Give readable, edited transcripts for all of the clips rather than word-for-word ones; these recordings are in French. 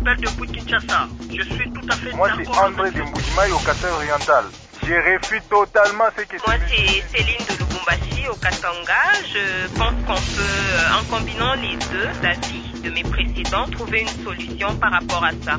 appelle depuis Kinshasa. Je suis tout à fait Moi, d'accord. c'est André de Mbujimaï au Katanga oriental. Je refuse totalement ce que Moi, c'est Céline de Lubumbashi au Katanga. Je pense qu'on peut, en combinant les deux avis de mes précédents, trouver une solution par rapport à ça.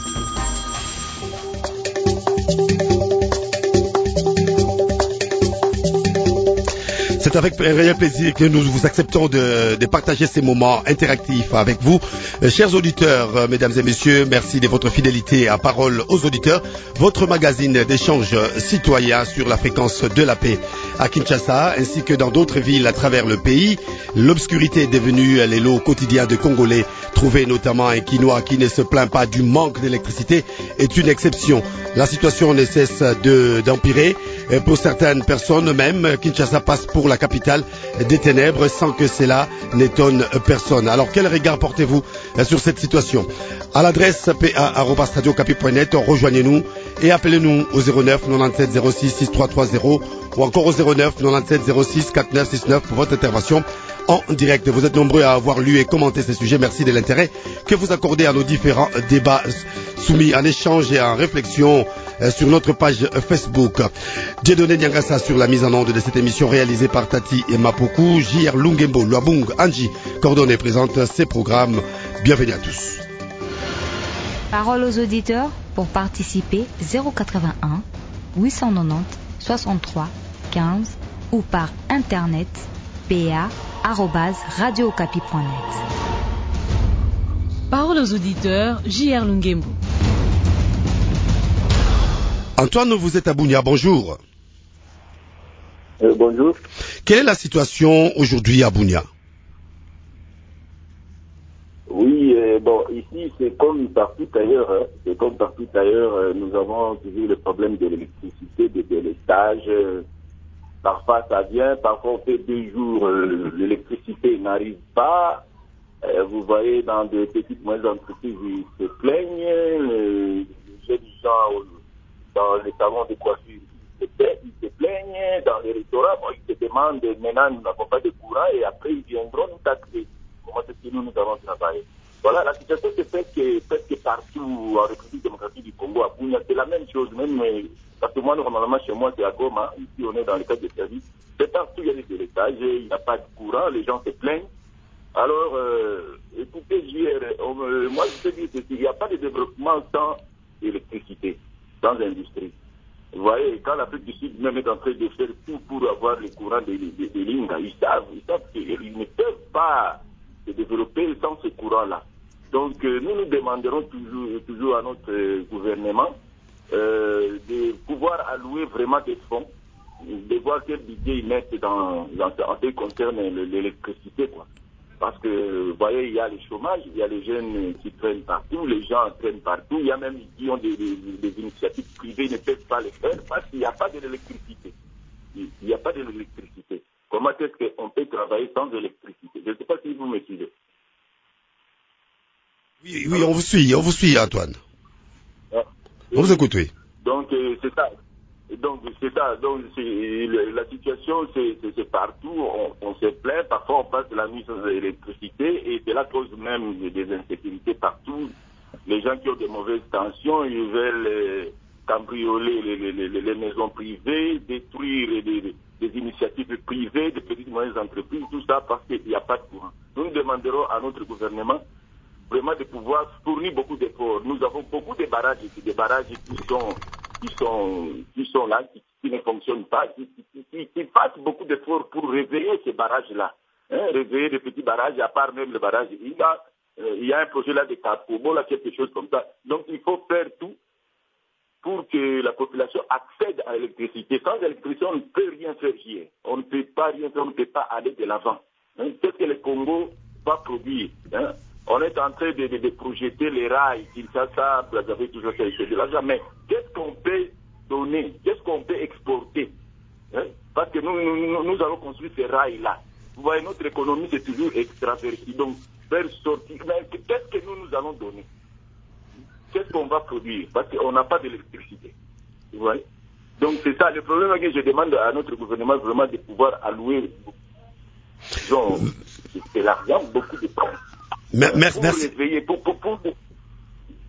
C'est avec un réel plaisir que nous vous acceptons de partager ces moments interactifs avec vous. Chers auditeurs, mesdames et messieurs, merci de votre fidélité à Parole aux auditeurs, votre magazine d'échange citoyen sur la fréquence de la paix à Kinshasa, ainsi que dans d'autres villes à travers le pays. L'obscurité est devenue les lots quotidiens de Congolais. Trouver notamment un Quinois qui ne se plaint pas du manque d'électricité est une exception. La situation ne cesse d'empirer. Pour certaines personnes même, Kinshasa passe pour la capitale des ténèbres sans que cela n'étonne personne. Alors quel regard portez-vous sur cette situation? À l'adresse pa@radiocapi.net, rejoignez-nous et appelez-nous au 09 97 06 6330 ou encore au 09 97 06 4969 pour votre intervention en direct. Vous êtes nombreux à avoir lu et commenté ces sujets. Merci de l'intérêt que vous accordez à nos différents débats soumis en échange et en réflexion sur notre page Facebook. Dieudonné Nyangasa sur la mise en onde de cette émission réalisée par Tati et Mapoku. J.R. Lungembo, Luabung, Angie, coordonné présente ces programmes. Bienvenue à tous. Parole aux auditeurs pour participer 081 890 63 15 ou par internet pa@radiocapi.net. Parole aux auditeurs, J.R. Lungembo. Antoine, vous êtes à Bunia, bonjour. Bonjour. Quelle est la situation aujourd'hui à Bunia? Oui, ici c'est comme partout ailleurs. C'est comme partout ailleurs. Nous avons toujours le problème de l'électricité, de délestage. Parfois ça vient, parfois on fait 2 jours, l'électricité n'arrive pas. Vous voyez dans des petites moyennes entreprises, ils se plaignent. Les jeunes gens dans les salons de coiffure, ils se plaignent. Dans les restaurants, ils se demandent, maintenant nous n'avons pas de courant et après ils viendront nous taxer. Comment est-ce que nous allons travailler? Voilà, la situation c'est presque partout en République démocratique du Congo, à Bunia, c'est la même chose, même parce que moi, normalement, chez moi, c'est à Goma, ici on est dans le cadre de service, c'est partout, il y a des délestages, il n'y a pas de courant, les gens se plaignent. Alors, écoutez, moi je te dis qu'il n'y a pas de développement sans électricité, sans industrie. Vous voyez, quand l'Afrique du Sud même est en train de faire tout pour avoir le courant des lignes, ils savent qu'ils ne peuvent pas se développer sans ce courant-là. Donc, nous demanderons toujours à notre gouvernement de pouvoir allouer vraiment des fonds, de voir quel budget ils mettent en ce qui concerne l'électricité, quoi. Parce que, vous voyez, il y a le chômage, il y a les jeunes qui traînent partout, les gens traînent partout, il y a même qui ont des initiatives privées, ne peuvent pas les faire parce qu'il n'y a pas de l'électricité. Il n'y a pas de l'électricité. Comment est-ce qu'on peut travailler sans électricité? Je ne sais pas si vous me suivez. Oui, on vous suit, Antoine. On vous écoute, oui. Donc, c'est ça. Donc, la situation, c'est partout. On se plaint. Parfois, on passe la nuit sans électricité et c'est la cause même des insécurités partout. Les gens qui ont de mauvaises tensions, ils veulent cambrioler les maisons privées, détruire des initiatives privées, des petites moyennes entreprises, tout ça parce qu'il n'y a pas de courant. Nous demanderons à notre gouvernement vraiment de pouvoir fournir beaucoup d'efforts. Nous avons beaucoup de barrages ici, des barrages qui sont là, qui ne fonctionnent pas, qui fassent beaucoup d'efforts pour réveiller ces barrages-là. Réveiller des petits barrages, à part même le barrage. Il y a un projet là de Kakobo, là, quelque chose comme ça. Donc il faut faire tout pour que la population accède à l'électricité. Sans électricité, on ne peut rien faire hier. On ne peut pas rien faire, on ne peut pas aller de l'avant. Qu'est-ce que le Congo va produire? On est en train de projeter les rails, Kinshasa, vous avez toujours fait de l'argent, mais qu'est-ce qu'on peut donner? Qu'est-ce qu'on peut exporter? Parce que nous allons construire ces rails-là. Vous voyez, notre économie, c'est toujours extravertie. Donc, faire sortir. Mais qu'est-ce que nous allons donner? Qu'est-ce qu'on va produire? Parce qu'on n'a pas d'électricité. Vous voyez? Donc, c'est ça. Le problème est que je demande à notre gouvernement vraiment de pouvoir allouer de l'argent, beaucoup de temps. Merci.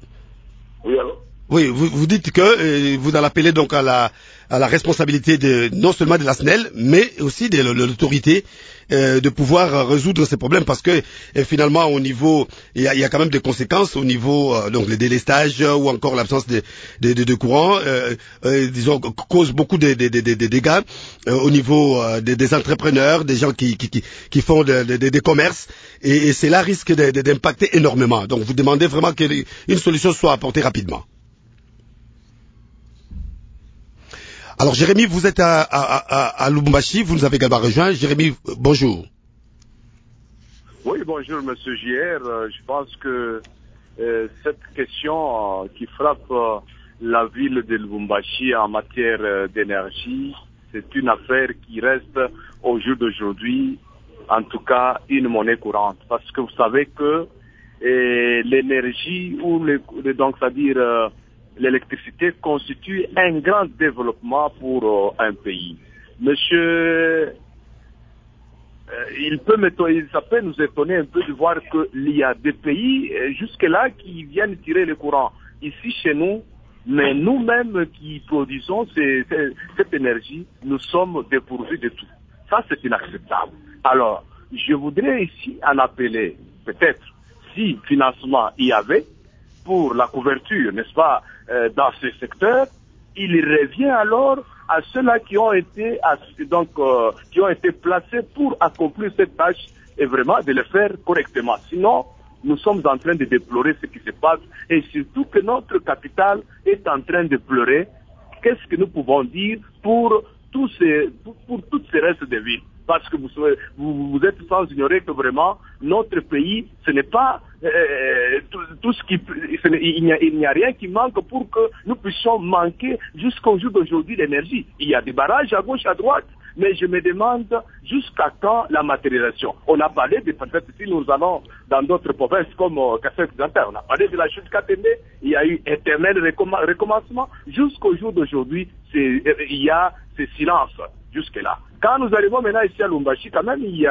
Oui, alors Oui, vous dites que vous allez appeler donc à la responsabilité non seulement de la SNEL, mais aussi de l'autorité de pouvoir résoudre ces problèmes, parce que finalement au niveau il y a quand même des conséquences au niveau donc le délestage ou encore l'absence de courant, disons cause beaucoup de dégâts au niveau des entrepreneurs, des gens qui font des commerces, et cela risque d'impacter énormément. Donc vous demandez vraiment qu'une solution soit apportée rapidement. Alors Jérémy, vous êtes à Lubumbashi, vous nous avez également rejoint. Jérémy, bonjour. Oui, bonjour Monsieur JR. Je pense que cette question qui frappe la ville de Lubumbashi en matière d'énergie, c'est une affaire qui reste au jour d'aujourd'hui, en tout cas, une monnaie courante. Parce que vous savez que l'énergie, donc c'est-à-dire l'électricité, constitue un grand développement pour un pays. Monsieur, ça peut nous étonner un peu de voir qu'il y a des pays jusque-là qui viennent tirer le courant ici chez nous, mais nous-mêmes qui produisons cette énergie, nous sommes dépourvus de tout. Ça, c'est inacceptable. Alors, je voudrais ici en appeler, peut-être, si financement il y avait, pour la couverture, n'est-ce pas, dans ce secteur, il revient alors à ceux-là qui ont été placés pour accomplir cette tâche et vraiment de le faire correctement. Sinon, nous sommes en train de déplorer ce qui se passe et surtout que notre capitale est en train de pleurer. Qu'est-ce que nous pouvons dire pour tous ces restes de villes? Parce que vous êtes sans ignorer que vraiment notre pays, ce n'est pas tout ce qui, il n'y a rien qui manque pour que nous puissions manquer jusqu'au jour d'aujourd'hui l'énergie. Il y a des barrages à gauche, à droite, mais je me demande jusqu'à quand la matérialisation. On a parlé de, peut-être si nous allons dans d'autres provinces comme Kassai-Occidental, on a parlé de la chute Katende, il y a eu éternel recommencement. Jusqu'au jour d'aujourd'hui, il y a ce silence jusque-là. Quand nous arrivons maintenant ici à Lubumbashi, quand même, il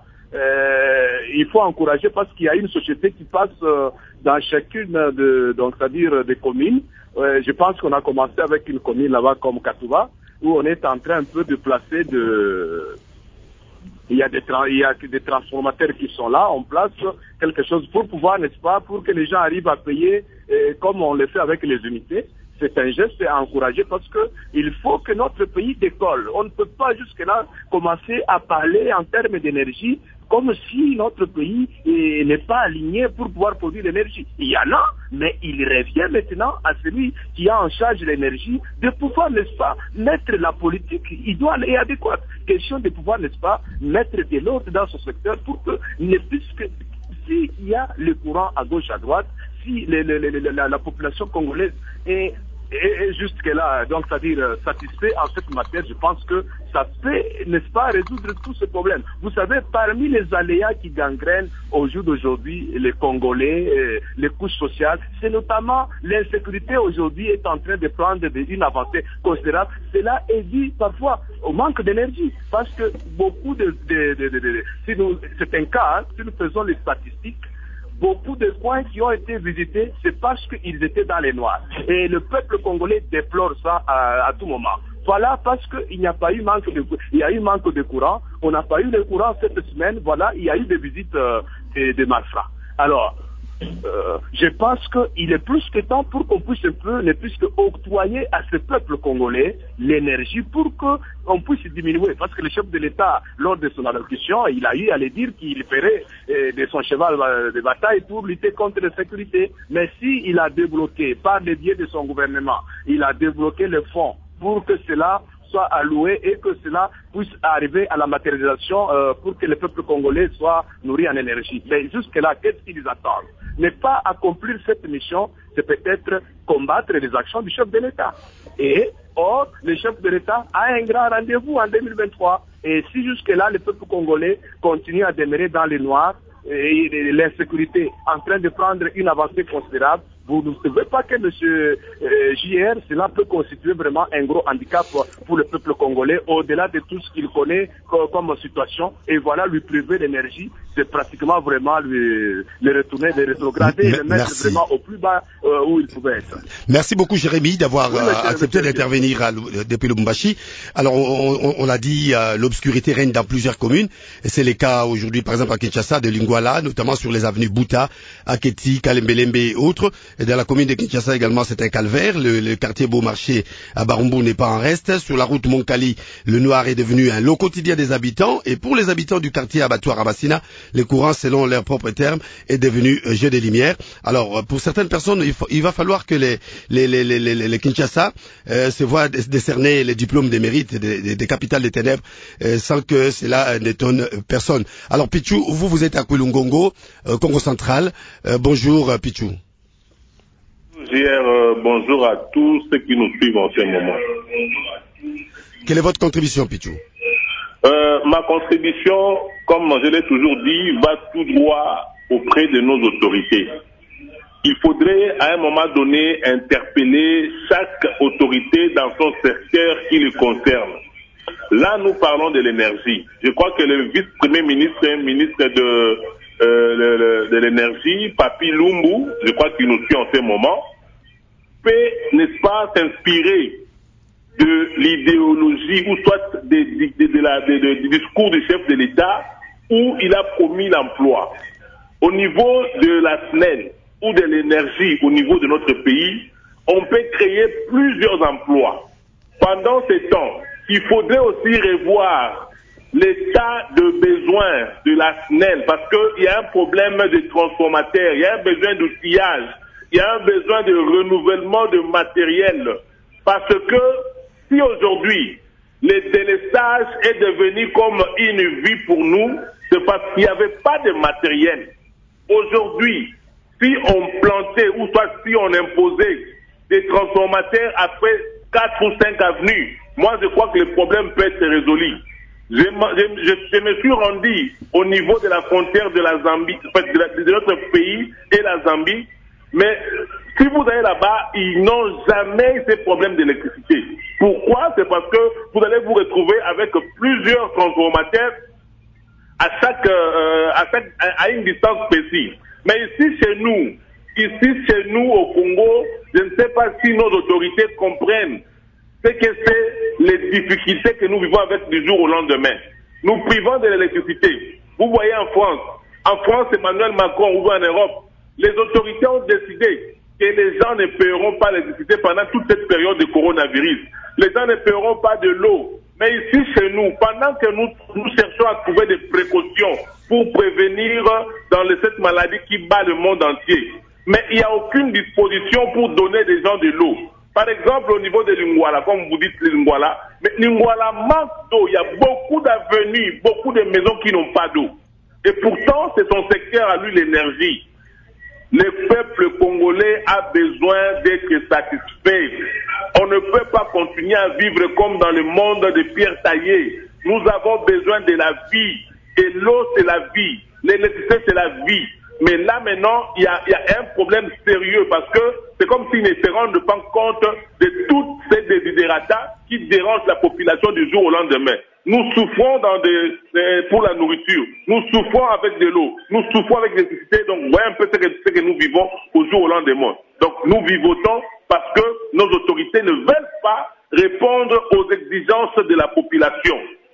faut encourager parce qu'il y a une société qui passe dans chacune des communes. Je pense qu'on a commencé avec une commune là-bas comme Katouba, où on est en train un peu de placer il y a des transformateurs qui sont là, on place quelque chose pour pouvoir, n'est-ce pas, pour que les gens arrivent à payer comme on le fait avec les unités. C'est un geste à encourager parce que il faut que notre pays décolle. On ne peut pas jusque-là commencer à parler en termes d'énergie comme si notre pays n'est pas aligné pour pouvoir produire l'énergie. Il y en a, mais il revient maintenant à celui qui a en charge l'énergie de pouvoir, n'est-ce pas, mettre la politique idoine et adéquate. Question de pouvoir, n'est-ce pas, mettre de l'ordre dans ce secteur pour que, puisque s'il y a le courant à gauche, à droite, si la population congolaise est jusque-là, donc c'est-à-dire satisfait en cette matière, je pense que ça peut, n'est-ce pas, résoudre tous ces problèmes. Vous savez, parmi les aléas qui gangrènent au jour d'aujourd'hui les Congolais, les couches sociales, c'est notamment l'insécurité aujourd'hui est en train de prendre une avancée considérable. Cela est dû parfois au manque d'énergie, parce que beaucoup c'est un cas, hein, si nous faisons les statistiques, beaucoup de coins qui ont été visités, c'est parce qu'ils étaient dans les noirs. Et le peuple congolais déplore ça à tout moment. Voilà, parce qu'il n'y a pas eu il y a eu manque de courant. On n'a pas eu le courant cette semaine. Voilà, il y a eu des visites de malfrats. Alors, je pense qu'il est plus que temps pour qu'on puisse un peu, ne puisse octroyer à ce peuple congolais l'énergie pour qu'on puisse diminuer. Parce que le chef de l'État, lors de son allocution, il a eu à le dire qu'il ferait de son cheval de bataille pour lutter contre l'insécurité. Mais s'il a débloqué, par le biais de son gouvernement, il a débloqué le fonds pour que cela soit alloué et que cela puisse arriver à la matérialisation pour que le peuple congolais soit nourri en énergie. Mais jusque-là, qu'est-ce qu'ils attendent? Ne pas accomplir cette mission, c'est peut-être combattre les actions du chef de l'État. Or, le chef de l'État a un grand rendez-vous en 2023. Et si jusque-là, le peuple congolais continue à demeurer dans les noirs, et l'insécurité en train de prendre une avancée considérable, vous ne savez pas que M. JR, cela peut constituer vraiment un gros handicap pour le peuple congolais, au-delà de tout ce qu'il connaît comme situation, et voilà, lui priver d'énergie, c'est pratiquement vraiment les retourner, les rétrograder et les mettre vraiment au plus bas où ils pouvaient être. Merci beaucoup Jérémy d'avoir accepté d'intervenir depuis Lubumbashi. Alors on l'a dit, l'obscurité règne dans plusieurs communes et c'est le cas aujourd'hui par exemple à Kinshasa de Lingwala, notamment sur les avenues Buta, Aketi, Kalembelembe et autres. Et dans la commune de Kinshasa également c'est un calvaire, le quartier Beaumarchais à Barumbu n'est pas en reste. Sur la route Monkali, le noir est devenu un lot quotidien des habitants et pour les habitants du quartier abattoir à Bassina, le courant selon leurs propres termes est devenu jeu des lumières. Alors pour certaines personnes il va falloir que les Kinshasa se voient décerner les diplômes des mérites des capitales des ténèbres sans que cela n'étonne personne. Alors Pichou, vous êtes à Kwilungongo, Congo central. Bonjour Pichou. Bonjour à tous ceux qui nous suivent en ce moment. Quelle est votre contribution Pichou? Ma contribution, comme je l'ai toujours dit, va tout droit auprès de nos autorités. Il faudrait à un moment donné interpeller chaque autorité dans son secteur qui le concerne. Là, nous parlons de l'énergie. Je crois que le vice-premier ministre de l'énergie, Papi Lumbu, je crois qu'il nous suit en ce moment, peut, n'est-ce pas, s'inspirer de l'idéologie ou soit du discours du chef de l'État où il a promis l'emploi. Au niveau de la SNEL ou de l'énergie au niveau de notre pays, on peut créer plusieurs emplois. Pendant ces temps, il faudrait aussi revoir l'état de besoin de la SNEL parce qu'il y a un problème de transformateur, il y a un besoin d'outillage, il y a un besoin de renouvellement de matériel. Parce que si aujourd'hui, le délestage est devenu comme une vie pour nous, c'est parce qu'il n'y avait pas de matériel. Aujourd'hui, si on plantait ou soit si on imposait des transformateurs après 4 ou 5 avenues, moi je crois que le problème peut être résolu. Je me suis rendu au niveau de la frontière de la Zambie, de notre pays et la Zambie, mais si vous allez là-bas, ils n'ont jamais ces problèmes d'électricité. Pourquoi? C'est parce que vous allez vous retrouver avec plusieurs transformateurs à une distance précise. Mais ici chez nous au Congo, je ne sais pas si nos autorités comprennent ce que c'est les difficultés que nous vivons avec du jour au lendemain. Nous privons de l'électricité. Vous voyez en France, Emmanuel Macron ou en Europe, les autorités ont décidé que les gens ne paieront pas l'électricité pendant toute cette période de coronavirus. Les gens ne paieront pas de l'eau. Mais ici, chez nous, pendant que nous cherchons à trouver des précautions pour prévenir cette maladie qui bat le monde entier, mais il n'y a aucune disposition pour donner des gens de l'eau. Par exemple, au niveau de Lingwala, comme vous dites Lingwala, mais Lingwala manque d'eau. Il y a beaucoup d'avenues, beaucoup de maisons qui n'ont pas d'eau. Et pourtant, c'est son secteur à lui, l'énergie. Le peuple congolais a besoin d'être satisfait. On ne peut pas continuer à vivre comme dans le monde de pierre taillée. Nous avons besoin de la vie. Et l'eau, c'est la vie. L'électricité, c'est la vie. Mais là, maintenant, il y a un problème sérieux parce que c'est comme s'ils ne se rendent pas compte de toutes ces désidératas qui dérangent la population du jour au lendemain. Nous souffrons pour la nourriture, nous souffrons avec de l'eau, nous souffrons avec l'électricité, donc voyez un peu ce que nous vivons au jour au lendemain. Donc nous vivotons parce que nos autorités ne veulent pas répondre aux exigences de la population.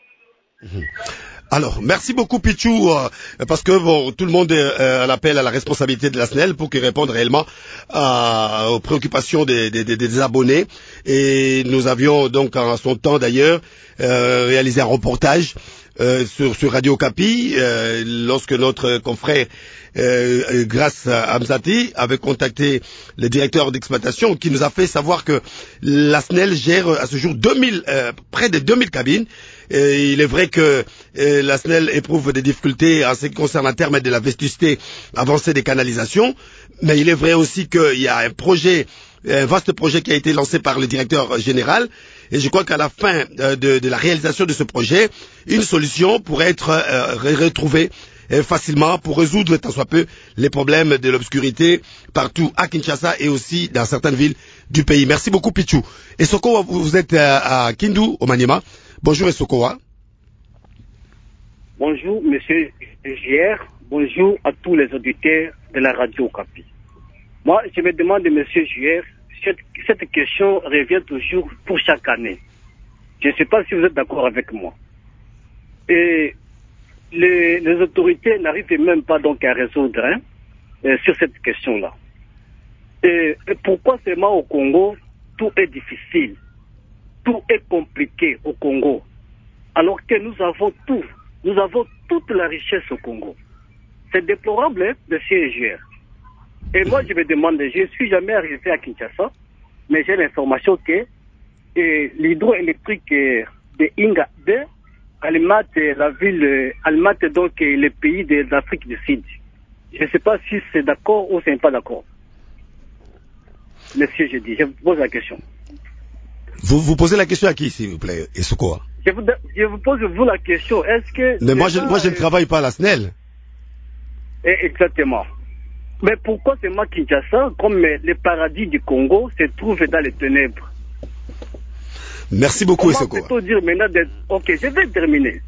Alors, merci beaucoup Pichou, parce que tout le monde appelle à la responsabilité de la SNEL pour qu'il réponde réellement aux préoccupations des abonnés. Et nous avions donc en son temps d'ailleurs réalisé un reportage sur Radio Okapi lorsque notre confrère grâce à Amzati avait contacté le directeur d'exploitation qui nous a fait savoir que la SNEL gère à ce jour près de 2000 cabines. Et il est vrai que la SNEL éprouve des difficultés en ce qui concerne un terme de la vétusté avancée des canalisations, mais il est vrai aussi qu'il y a un vaste projet qui a été lancé par le directeur général, et je crois qu'à la fin de la réalisation de ce projet, une solution pourrait être retrouvée facilement pour résoudre tant soit peu les problèmes de l'obscurité partout à Kinshasa et aussi dans certaines villes du pays. Merci beaucoup Pichou. Et Soko, vous êtes à Kindu, au Maniema. Bonjour Essokowa. Bonjour, monsieur JR, bonjour à tous les auditeurs de la radio Okapi. Moi, je me demande, monsieur JR, cette question revient toujours pour chaque année. Je ne sais pas si vous êtes d'accord avec moi. Et les autorités n'arrivent même pas donc à résoudre sur cette question-là. Et pourquoi seulement au Congo, tout est difficile, tout est compliqué au Congo, alors que nous avons toute la richesse au Congo. C'est déplorable, monsieur Eger. Et moi, je me demande, je ne suis jamais arrivé à Kinshasa, mais j'ai l'information que l'hydroélectrique de Inga 2 alimente la ville, alimente donc les pays d'Afrique du Sud. Je ne sais pas si c'est d'accord ou c'est pas d'accord. Monsieur, je vous pose la question. Vous posez la question à qui, s'il vous plaît, Essoko? Je vous pose vous la question. Est-ce que... Mais moi, je ne travaille pas à la SNEL. Exactement. Mais pourquoi c'est moi Kinshasa, comme le paradis du Congo, se trouve dans les ténèbres? Merci beaucoup, Essoko. Comment peut-on dire maintenant Ok, je vais terminer.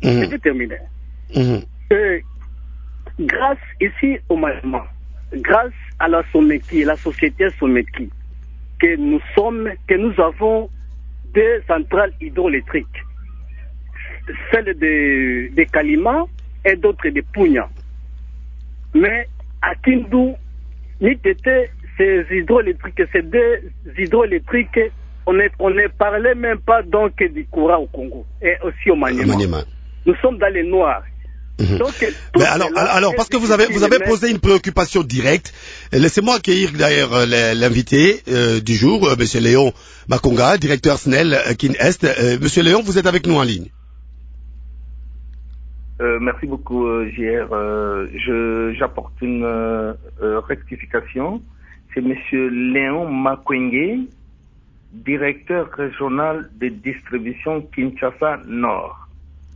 Grâce ici au Mali, grâce à la Someki, la société Someki, que nous avons deux centrales hydroélectriques, celle de Kalima et d'autres de Pugna. Mais à Kindu, ces deux hydroélectriques, on ne parlait même pas donc du courant au Congo et aussi au Maniema. Nous sommes dans les noirs. Donc, mais alors, parce que vous avez posé une préoccupation directe, laissez-moi accueillir d'ailleurs l'invité du jour, Monsieur Léon Makonga, directeur SNEL Kin Est. Monsieur Léon, vous êtes avec nous en ligne. Merci beaucoup, JR. J'apporte une rectification. C'est Monsieur Léon Makwenge, directeur régional de distribution Kinshasa Nord.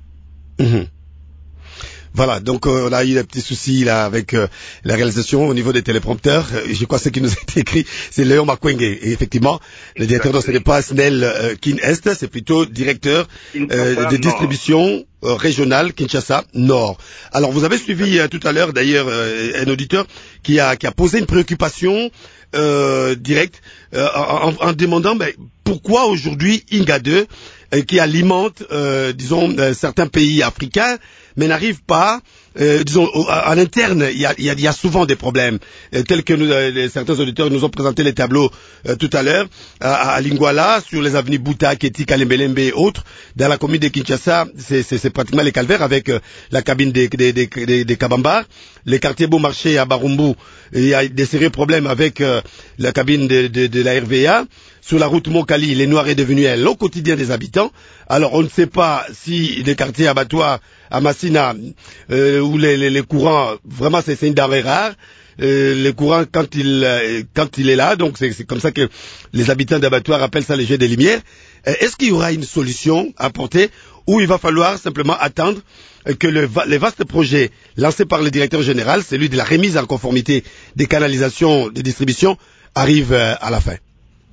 Voilà, donc on a eu des petits soucis là avec la réalisation au niveau des téléprompteurs. Je crois que ce qui nous a été écrit, c'est Léon Makwenge. Et effectivement, le directeur, ce n'est pas SNEL Kin Est, c'est plutôt directeur de distribution régionale Kinshasa Nord. Alors vous avez suivi tout à l'heure d'ailleurs un auditeur qui a posé une préoccupation directe en demandant pourquoi aujourd'hui Inga 2 qui alimente disons certains pays africains mais n'arrive pas, disons, à l'interne, il y a souvent des problèmes, tels que certains auditeurs nous ont présenté les tableaux tout à l'heure, à Lingwala, sur les avenues Bouta, Keti, Kalembelembe et autres, dans la commune de Kinshasa, c'est pratiquement les calvaires avec la cabine des Kabamba, les quartiers Beaumarchais à Barumbu, il y a des sérieux problèmes avec la cabine de la RVA. Sur la route Mokali, les Noirs est devenu un lot quotidien des habitants. Alors on ne sait pas si les quartiers abattoirs à Massina où les courants, vraiment c'est une denrée rare. Les courants quand il est là, donc c'est comme ça que les habitants d'abattoirs appellent ça les jeux des lumières. Est-ce qu'il y aura une solution apportée ou il va falloir simplement attendre que les vastes projets lancés par le directeur général, celui de la remise en conformité des canalisations de distribution, arrivent à la fin?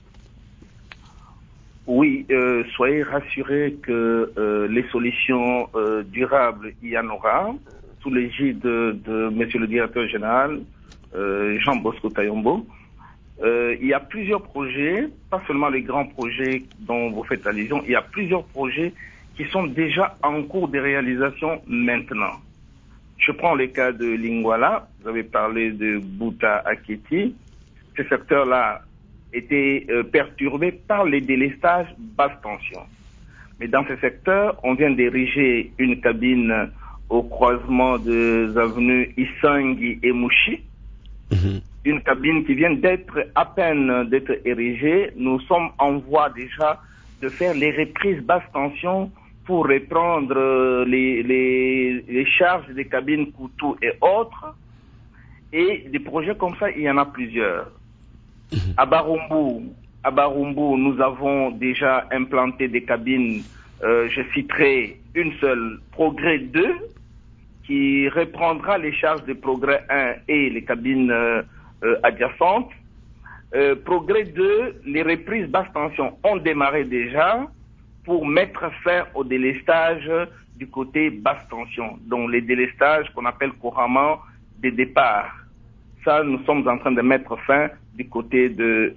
Oui, soyez rassurés que les solutions durables, il y en aura, sous l'égide de Monsieur le Directeur Général, Jean Bosco Tayombo. Il y a plusieurs projets, pas seulement les grands projets dont vous faites allusion, il y a plusieurs projets qui sont déjà en cours de réalisation maintenant. Je prends le cas de Lingwala, vous avez parlé de Bouta Aketi. Ce secteur-là était perturbé par les délestages basse tension. Mais dans ce secteur, on vient d'ériger une cabine au croisement des avenues Isangi et Mouchi. Une cabine qui vient à peine d'être érigée. Nous sommes en voie déjà de faire les reprises basse tension pour reprendre les charges des cabines Koutou et autres. Et des projets comme ça, il y en a plusieurs. À Barumbu, nous avons déjà implanté des cabines, je citerai une seule, Progrès 2, qui reprendra les charges de Progrès 1 et les cabines adjacentes. Progrès 2, les reprises basse tension ont démarré déjà. pour mettre fin au délestage du côté basse tension, donc les délestages qu'on appelle couramment des départs. Ça, nous sommes en train de mettre fin du côté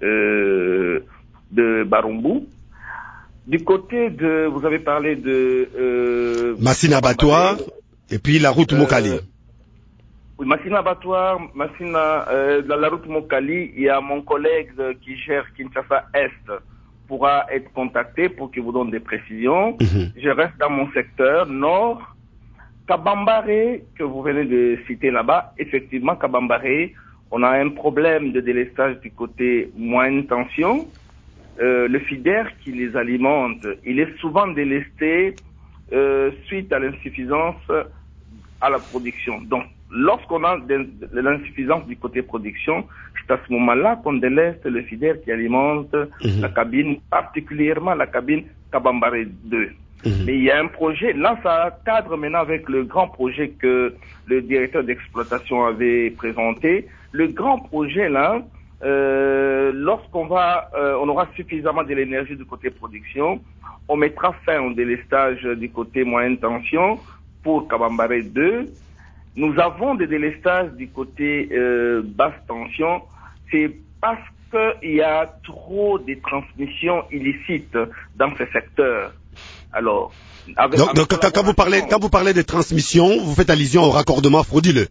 de Barumbu. Du côté de, vous avez parlé de Massina Abattoir et puis la route Mokali. Oui, Massina Abattoir, dans la route Mokali, il y a mon collègue qui gère Kinshasa Est pourra être contacté pour qu'il vous donne des précisions. Je reste dans mon secteur nord. Kabambare, que vous venez de citer là-bas, effectivement, Kabambare, on a un problème de délestage du côté moyenne tension. Le FIDER qui les alimente, il est souvent délesté suite à l'insuffisance à la production. Donc, lorsqu'on a de l'insuffisance du côté production, c'est à ce moment-là qu'on déleste le FIDER qui alimente la cabine, particulièrement la cabine Kabambare 2. Mais il y a un projet, là ça cadre maintenant avec le grand projet que le directeur d'exploitation avait présenté. Le grand projet là, lorsqu'on on aura suffisamment de l'énergie du côté production, on mettra fin au délestage du côté moyenne tension pour Kabambare 2. Nous avons des délestages du côté basse tension. C'est parce qu'il y a trop de transmissions illicites dans ce secteur. Alors, donc quand vous parlez de transmission, vous faites allusion au raccordement frauduleux.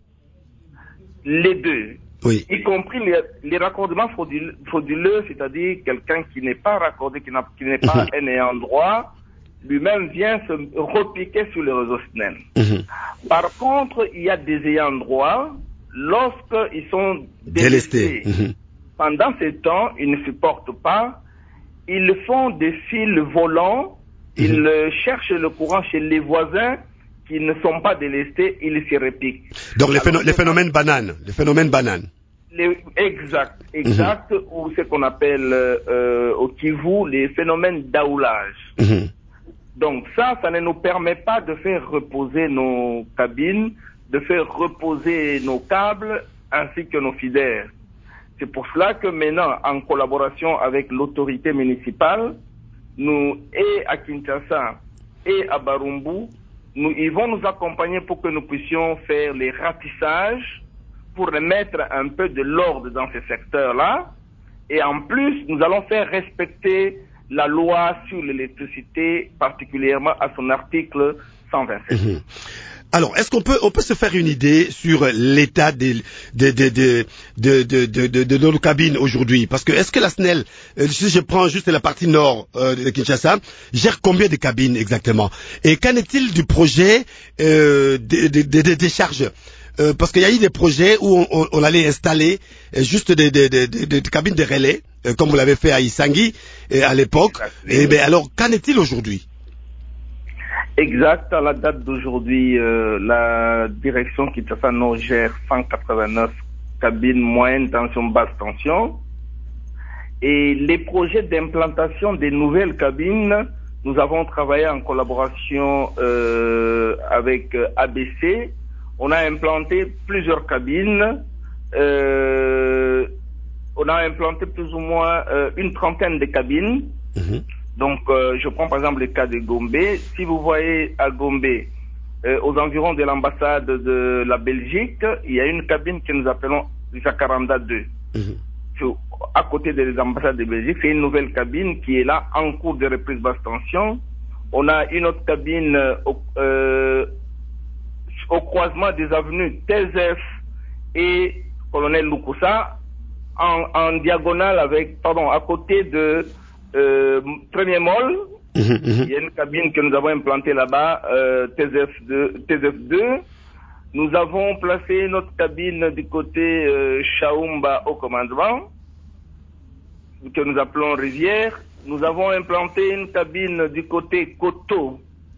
Les deux. Oui. Y compris les raccordements frauduleux, c'est-à-dire quelqu'un qui n'est pas raccordé, qui n'est pas un ayant droit, lui-même vient se repiquer sur le réseau SNEL. Par contre, il y a des ayants droit, lorsqu'ils sont délestés, pendant ce temps, ils ne supportent pas, ils font des fils volants, ils cherchent le courant chez les voisins qui ne sont pas délestés, ils s'y repiquent. Donc les phénomènes bananes, Exact, ou ce qu'on appelle au Kivu les phénomènes d'aoulage. Donc ça ne nous permet pas de faire reposer nos cabines, de faire reposer nos câbles ainsi que nos FIDER. C'est pour cela que maintenant, en collaboration avec l'autorité municipale, nous, et à Kinshasa et à Barumbu, ils vont nous accompagner pour que nous puissions faire les ratissages pour remettre un peu de l'ordre dans ces secteurs-là. Et en plus, nous allons faire respecter la loi sur l'électricité, particulièrement à son article 127. Alors, est-ce qu'on peut se faire une idée sur l'état de nos cabines aujourd'hui? Parce que est-ce que la SNEL, si je prends juste la partie nord de Kinshasa, gère combien de cabines exactement? Et qu'en est-il du projet des décharges? Parce qu'il y a eu des projets où on allait installer juste des cabines de relais, comme vous l'avez fait à Isangi à l'époque. Et ben alors, qu'en est-il aujourd'hui? Exact, à la date d'aujourd'hui, la direction Kinshasa Nord gère 189 cabines moyenne tension, basse tension. Et les projets d'implantation des nouvelles cabines, nous avons travaillé en collaboration avec ABC. On a implanté plusieurs cabines. On a implanté plus ou moins une trentaine de cabines. Donc, je prends par exemple le cas de Gombe. Si vous voyez à Gombe, aux environs de l'ambassade de la Belgique, il y a une cabine que nous appelons Jacaranda 2. À côté des ambassades de Belgique, c'est une nouvelle cabine qui est là en cours de reprise basse tension. On a une autre cabine au croisement des avenues Tezef et Colonel Lukusa, en diagonale à côté de Premier Mall. Il y a une cabine que nous avons implantée là-bas, TZF2. Nous avons placé notre cabine du côté Chaumba au commandement, que nous appelons Rivière. Nous avons implanté une cabine du côté Koto,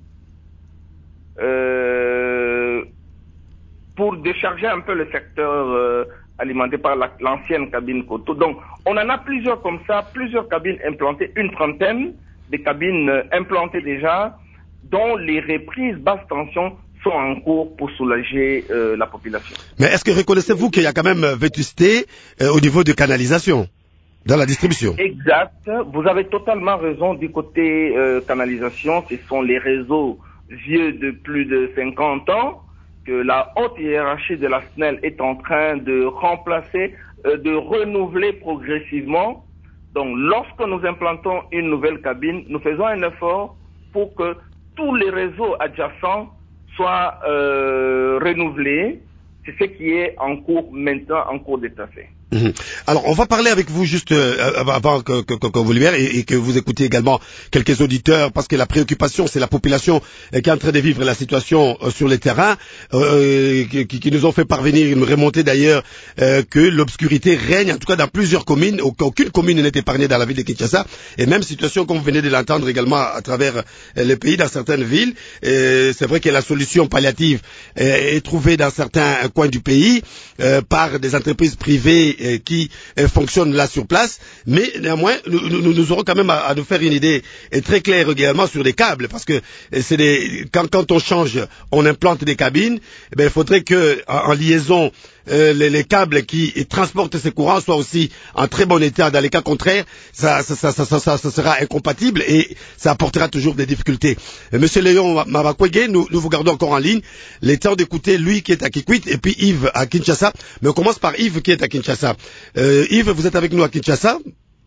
pour décharger un peu le secteur alimenté par l'ancienne cabine Koto. Donc, on en a plusieurs comme ça, plusieurs cabines implantées, une trentaine de cabines implantées déjà, dont les reprises basse tension sont en cours pour soulager la population. Mais est-ce que reconnaissez-vous qu'il y a quand même vétusté au niveau de canalisation? Dans la distribution. Exact. Vous avez totalement raison du côté canalisation. Ce sont les réseaux vieux de plus de 50 ans que la haute hiérarchie de la SNEL est en train de remplacer, de renouveler progressivement. Donc, lorsque nous implantons une nouvelle cabine, nous faisons un effort pour que tous les réseaux adjacents soient renouvelés. C'est ce qui est en cours maintenant, en cours d'état fait. Alors, on va parler avec vous juste avant que vous libérez et que vous écoutiez également quelques auditeurs, parce que la préoccupation, c'est la population qui est en train de vivre la situation sur les terrains, qui nous ont fait parvenir une remontée d'ailleurs que l'obscurité règne, en tout cas dans plusieurs communes, aucune commune n'est épargnée dans la ville de Kinshasa, et même situation comme vous venez de l'entendre également à travers le pays, dans certaines villes. C'est vrai que la solution palliative est trouvée dans certains coins du pays par des entreprises privées qui fonctionnent là sur place, mais néanmoins nous aurons quand même à nous faire une idée très claire également sur les câbles, parce que c'est quand on change, on implante des cabines, il faudrait que en liaison les câbles qui transportent ces courants soient aussi en très bon état. Dans les cas contraires, ça sera incompatible et ça apportera toujours des difficultés. Monsieur Léon Mabakwege, nous vous gardons encore en ligne. Il est temps d'écouter lui qui est à Kikwit et puis Yves à Kinshasa. Mais on commence par Yves qui est à Kinshasa. Yves, vous êtes avec nous à Kinshasa?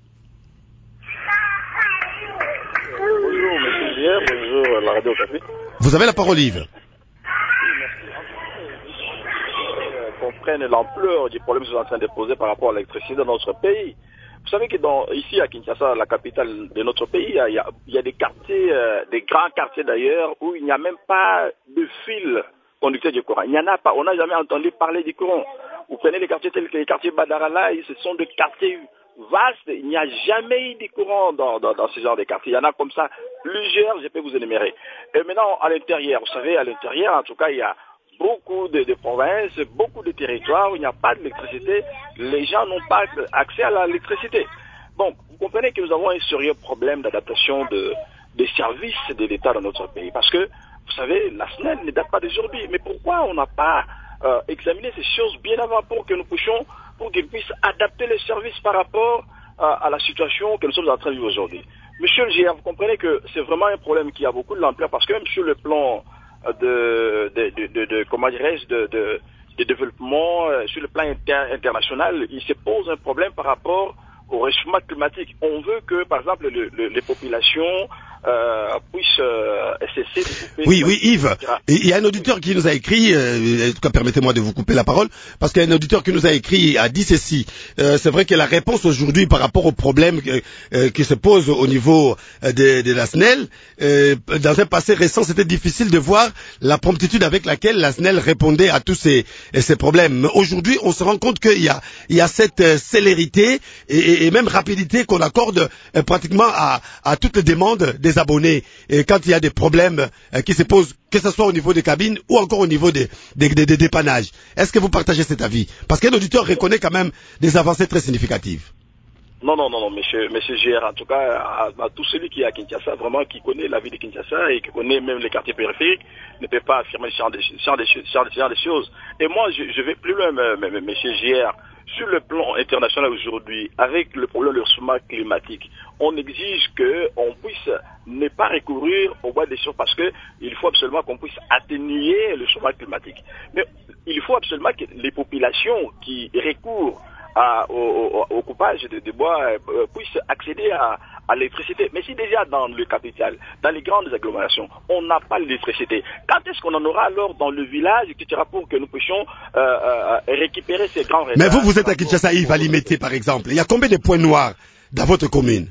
Bonjour monsieur Pierre, bonjour la radio Café. Vous avez la parole, Yves. Comprennent l'ampleur du problème que vous êtes en train de poser par rapport à l'électricité dans notre pays. Vous savez que ici à Kinshasa, la capitale de notre pays, il y a des quartiers, des grands quartiers d'ailleurs, où il n'y a même pas de fil conducteur du courant. Il n'y en a pas, on n'a jamais entendu parler du courant. Vous prenez les quartiers tels que les quartiers Badarala, ce sont des quartiers vastes, il n'y a jamais eu de courant dans ce genre de quartiers. Il y en a comme ça plusieurs, je peux vous énumérer. Et maintenant, à l'intérieur, vous savez, à l'intérieur, en tout cas, il y a beaucoup de provinces, beaucoup de territoires où il n'y a pas d'électricité, les gens n'ont pas accès à l'électricité. Bon, vous comprenez que nous avons un sérieux problème d'adaptation des services de l'État dans notre pays. Parce que, vous savez, la SNEL ne date pas d'aujourd'hui. Mais pourquoi on n'a pas examiné ces choses bien avant pour que nous puissions, pour qu'ils puissent adapter les services par rapport à la situation que nous sommes en train de vivre aujourd'hui. Monsieur le GR, vous comprenez que c'est vraiment un problème qui a beaucoup de l'ampleur parce que même sur le plan comment dirais-je, de développement, sur le plan international, il se pose un problème par rapport au réchauffement climatique. On veut que, par exemple, les populations puissent cesser de couper... Oui, Yves, il y a un auditeur qui nous a écrit, en tout cas permettez-moi de vous couper la parole, parce qu'il y a un auditeur qui nous a écrit, a dit ceci. C'est vrai que la réponse aujourd'hui par rapport au problème qui se pose au niveau de la SNEL, dans un passé récent, c'était difficile de voir la promptitude avec laquelle la SNEL répondait à tous ces problèmes. Mais aujourd'hui, on se rend compte qu'il y a cette célérité et même rapidité qu'on accorde pratiquement à toutes les demandes des abonnés. Et quand il y a des problèmes qui se posent, que ce soit au niveau des cabines ou encore au niveau des dépannages. Est-ce que vous partagez cet avis? Parce qu'un auditeur reconnaît quand même des avancées très significatives. Non, monsieur GR, en tout cas, à tout celui qui est à Kinshasa, vraiment, qui connaît la ville de Kinshasa et qui connaît même les quartiers périphériques, ne peut pas affirmer ce genre de choses. Et moi, je vais plus loin, monsieur GR. Sur le plan international aujourd'hui, avec le problème du réchauffement climatique, on exige qu'on puisse ne pas recourir au bois des choses parce qu'il faut absolument qu'on puisse atténuer le chômage climatique. Mais il faut absolument que les populations qui recourent au coupage de bois puissent accéder à l'électricité. Mais si déjà dans le capital, dans les grandes agglomérations, on n'a pas l'électricité, quand est-ce qu'on en aura alors dans le village, etc., pour que nous puissions récupérer ces grands réserves? Mais vous êtes à Kinshasa, Yves, à Limité, par exemple. Il y a combien de points noirs dans votre commune?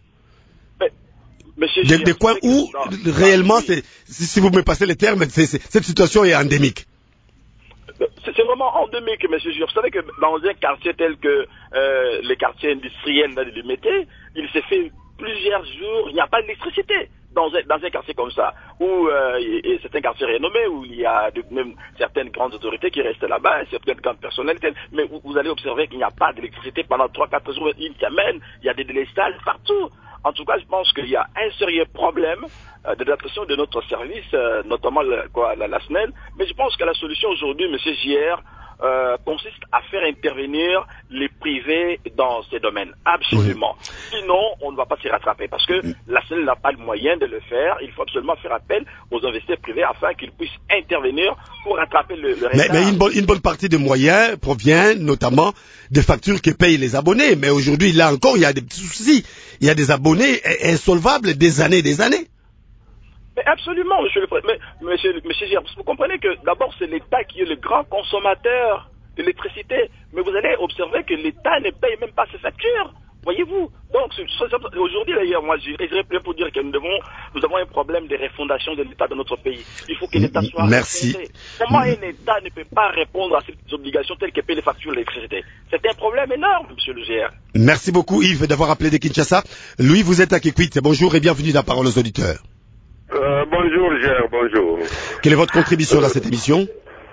Des coins où, réellement, si vous me passez les termes, cette situation est endémique. C'est vraiment endémique, monsieur Jure. Vous savez que dans un quartier tel que les quartiers industriels de Limité, il s'est fait plusieurs jours, il n'y a pas d'électricité dans un quartier comme ça, où c'est un quartier renommé, où il y a même certaines grandes autorités qui restent là-bas, certaines grandes personnalités, mais vous allez observer qu'il n'y a pas d'électricité pendant 3-4 jours, il y a des délestages partout. En tout cas, je pense qu'il y a un sérieux problème d'adaptation de notre service, notamment la SNEL. Mais je pense que la solution aujourd'hui, monsieur JR, consiste à faire intervenir les privés dans ces domaines. Absolument. Sinon, on ne va pas s'y rattraper parce que la SNEL n'a pas le moyen de le faire. Il faut absolument faire appel aux investisseurs privés afin qu'ils puissent intervenir pour rattraper le retard. Mais une bonne partie des moyens provient notamment des factures que payent les abonnés. Mais aujourd'hui, là encore, il y a des petits soucis. Il y a des abonnés insolvables des années. Mais absolument, monsieur le président. Monsieur Gérard, vous comprenez que d'abord c'est l'État qui est le grand consommateur d'électricité. Mais vous allez observer que l'État ne paye même pas ses factures. Voyez-vous. Donc aujourd'hui d'ailleurs, moi j'irais plus pour dire que nous avons un problème de refondation de l'État dans notre pays. Il faut que l'État soit refondé. Comment un État ne peut pas répondre à ses obligations telles que payer les factures d'électricité? C'est un problème énorme, monsieur le GR. Merci beaucoup Yves d'avoir appelé de Kinshasa. Louis, vous êtes à Kikwit. Bonjour et bienvenue dans la parole aux auditeurs. Bonjour Gérard, bonjour. Quelle est votre contribution dans cette émission?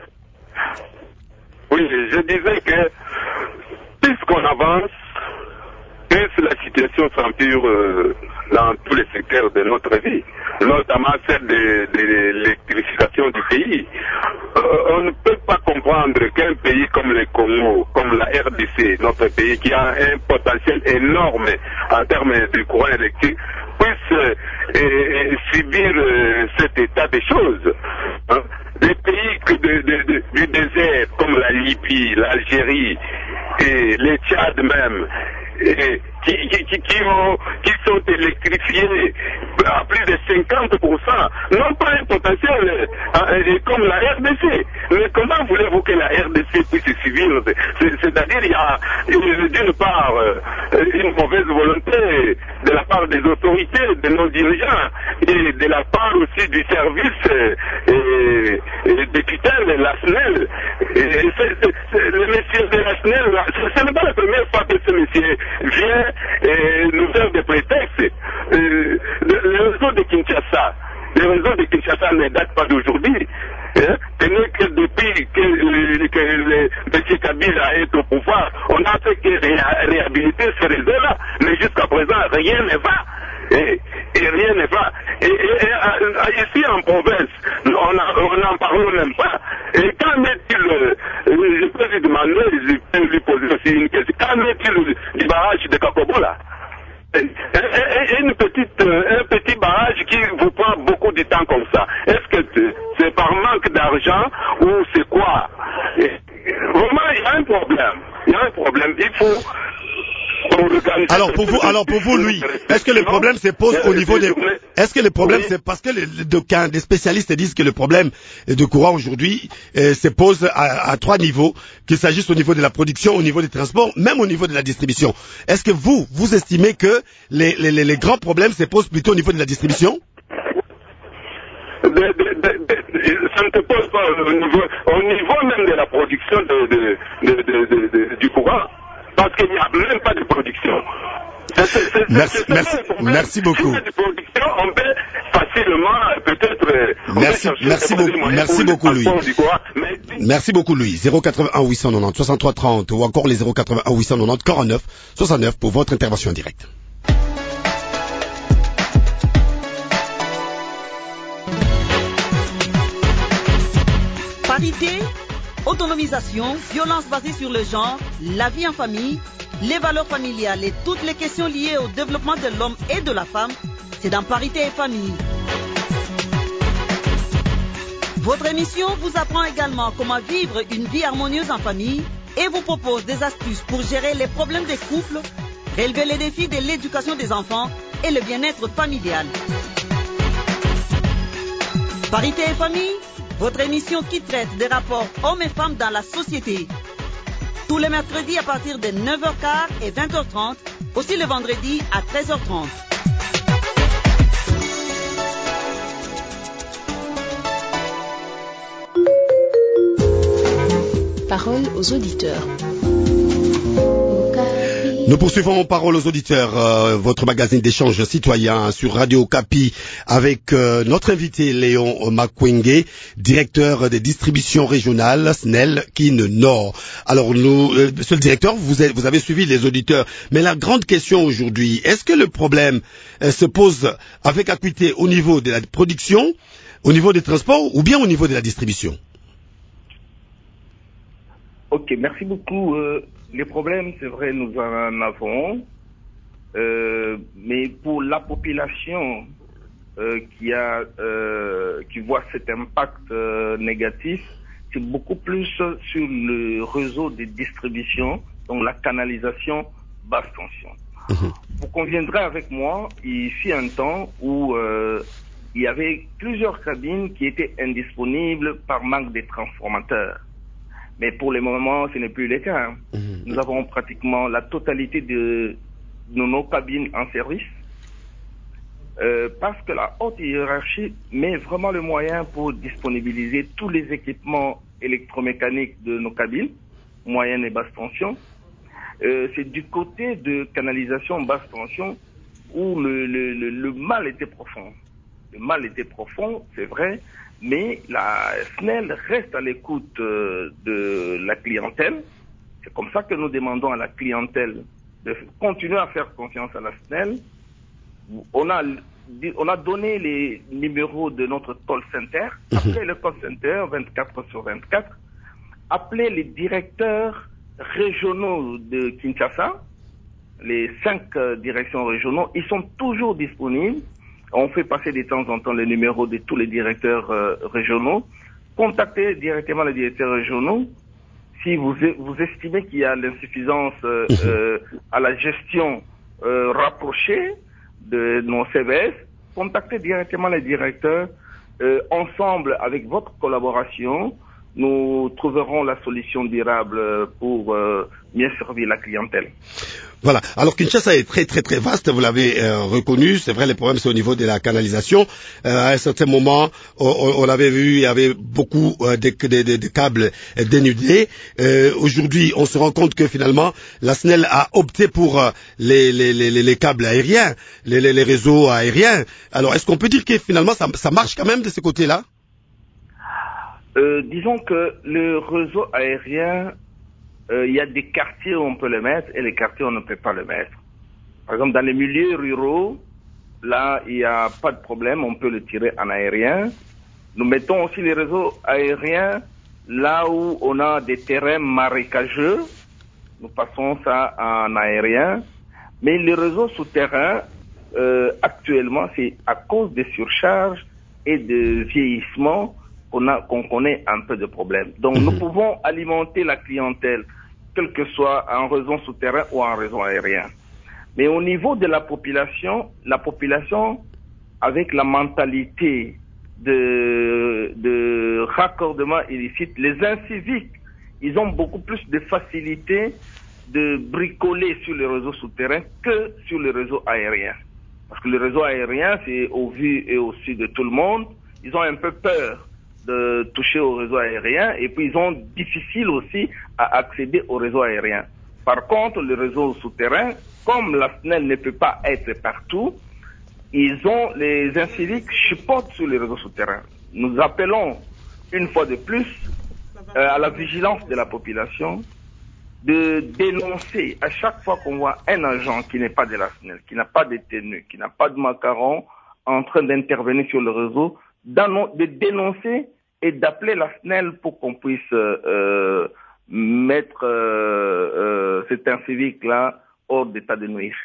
Oui, je disais que plus qu'on avance, plus la situation s'empire dans tous les secteurs de notre vie, notamment celle de l'électrification du pays. On ne peut pas comprendre qu'un pays comme le Congo, comme la RDC, notre pays qui a un potentiel énorme en termes de courant électrique, puisse subir cet état de choses. Des pays du désert comme la Libye, l'Algérie et les Tchad même, qui sont électrifiés à plus de 50%, n'ont pas un potentiel comme la RDC. Mais comment voulez-vous que la RDC puisse subir? C'est-à-dire il y a d'une part une mauvaise volonté de la part des autorités, de nos dirigeants, et de la part aussi du service des tutelles de la SNEL. Le monsieur de la SNEL, ce n'est pas la première fois que ce monsieur vient nous faire des prétextes. Le réseau de Kinshasa ne date pas d'aujourd'hui. Ce n'est que depuis que M. Kabila est au pouvoir, on n'a fait que réhabiliter ce réseau-là. Mais jusqu'à présent, rien ne va. Et rien ne va. Et ici en province, on n'en parle même pas. Et quand est-il, je peux lui demander, je peux lui poser aussi une question, quand est-il du barrage de Kakobola? Un petit barrage qui vous prend beaucoup de temps comme ça. Est-ce que c'est par manque d'argent ou c'est quoi? Vraiment, il y a un problème. Il faut... Alors pour vous, Louis, est-ce que le problème se pose au niveau des... Est-ce que le problème, c'est parce que des spécialistes disent que le problème de courant aujourd'hui se pose à trois niveaux, qu'il s'agisse au niveau de la production, au niveau des transports, même au niveau de la distribution. Est-ce que vous estimez que les grands problèmes se posent plutôt au niveau de la distribution? Ça ne te pose pas au niveau même de la production du courant. Parce qu'il n'y a même pas de production. Merci beaucoup. Si il y a de production, on peut facilement peut-être... Merci beaucoup, Louis. Merci beaucoup, Louis. 081 890 63 30 ou encore les 081 890 49 69 pour votre intervention en direct. Parité, autonomisation, violence basée sur le genre, la vie en famille, les valeurs familiales et toutes les questions liées au développement de l'homme et de la femme, c'est dans Parité et Famille. Votre émission vous apprend également comment vivre une vie harmonieuse en famille et vous propose des astuces pour gérer les problèmes des couples, relever les défis de l'éducation des enfants et le bien-être familial. Parité et Famille, votre émission qui traite des rapports hommes et femmes dans la société. Tous les mercredis à partir de 9h15 et 20h30, aussi le vendredi à 13h30. Parole aux auditeurs. Nous poursuivons Parole aux auditeurs, votre magazine d'échange citoyen sur Radio Okapi avec notre invité Léon Makwenge, directeur des distributions régionales SNEL Kin Nord. Alors monsieur le directeur, vous avez suivi les auditeurs, mais la grande question aujourd'hui, est-ce que le problème se pose avec acuité au niveau de la production, au niveau des transports ou bien au niveau de la distribution? Ok, merci beaucoup. Les problèmes, c'est vrai, nous en avons. Mais pour la population qui voit cet impact négatif, c'est beaucoup plus sur le réseau de distribution, donc la canalisation basse tension. Vous conviendrez avec moi, il fut un temps où il y avait plusieurs cabines qui étaient indisponibles par manque de transformateurs. Mais pour le moment, ce n'est plus le cas. Nous avons pratiquement la totalité de nos cabines en service. Parce que la haute hiérarchie met vraiment le moyen pour disponibiliser tous les équipements électromécaniques de nos cabines, moyenne et basse tension. C'est du côté de canalisation basse tension où le mal était profond. Le mal était profond, c'est vrai, mais la SNEL reste à l'écoute de la clientèle. C'est comme ça que nous demandons à la clientèle de continuer à faire confiance à la SNEL. On a donné les numéros de notre call center. Appelez le call center 24/24. Appelez les directeurs régionaux de Kinshasa, les 5 directions régionaux. Ils sont toujours disponibles. On fait passer de temps en temps les numéros de tous les directeurs régionaux. Contactez directement les directeurs régionaux. Si vous estimez qu'il y a l'insuffisance à la gestion rapprochée de nos CVS, contactez directement les directeurs. Ensemble, avec votre collaboration, nous trouverons la solution durable pour mieux servir la clientèle. Voilà. Alors Kinshasa est très très très vaste, vous l'avez reconnu. C'est vrai, les problèmes c'est au niveau de la canalisation. À un certain moment, on l'avait vu, il y avait beaucoup de câbles dénudés. Aujourd'hui, on se rend compte que finalement, la SNEL a opté pour les câbles aériens, les réseaux aériens. Alors, est-ce qu'on peut dire que finalement, ça marche quand même de ce côté-là? Disons que le réseau aérien, il y a des quartiers où on peut le mettre et les quartiers où on ne peut pas le mettre. Par exemple, dans les milieux ruraux, là, il n'y a pas de problème, on peut le tirer en aérien. Nous mettons aussi les réseaux aériens là où on a des terrains marécageux. Nous passons ça en aérien. Mais les réseaux souterrains, actuellement, c'est à cause des surcharges et de vieillissement qu'on connaît un peu de problème. Donc, nous pouvons alimenter la clientèle, quel que soit en réseau souterrain ou en réseau aérien. Mais au niveau de la population avec la mentalité de raccordement illicite, les inciviques, ils ont beaucoup plus de facilité de bricoler sur les réseaux souterrains que sur les réseaux aériens. Parce que le réseau aérien, c'est au vu et au su de tout le monde. Ils ont un peu peur de toucher au réseau aérien et puis ils ont difficile aussi à accéder au réseau aérien. Par contre, le réseau souterrain, comme la SNEL ne peut pas être partout, les inciviques chipotent sur les réseaux souterrains. Nous appelons une fois de plus à la vigilance de la population de dénoncer à chaque fois qu'on voit un agent qui n'est pas de la SNEL, qui n'a pas de tenue, qui n'a pas de macaron en train d'intervenir sur le réseau, de dénoncer et d'appeler la SNEL pour qu'on puisse mettre cet incivique-là hors d'état de nuire.